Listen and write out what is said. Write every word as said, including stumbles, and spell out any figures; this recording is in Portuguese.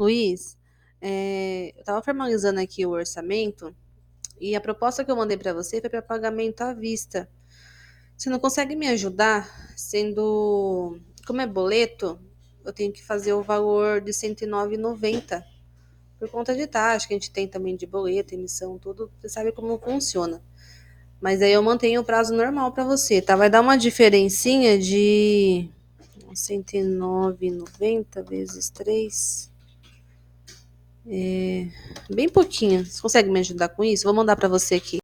Luiz, é, eu estava formalizando aqui o orçamento e a proposta que eu mandei para você foi para pagamento à vista. Você não consegue me ajudar? Sendo, como é boleto, eu tenho que fazer o valor de cento e nove e noventa por conta de taxa que a gente tem também de boleto, emissão, tudo. Você sabe como funciona. Mas aí eu mantenho o prazo normal para você, tá? Vai dar uma diferencinha de cento e nove e noventa vezes três. Bem pouquinho. Você consegue me ajudar com isso? Vou mandar para você aqui.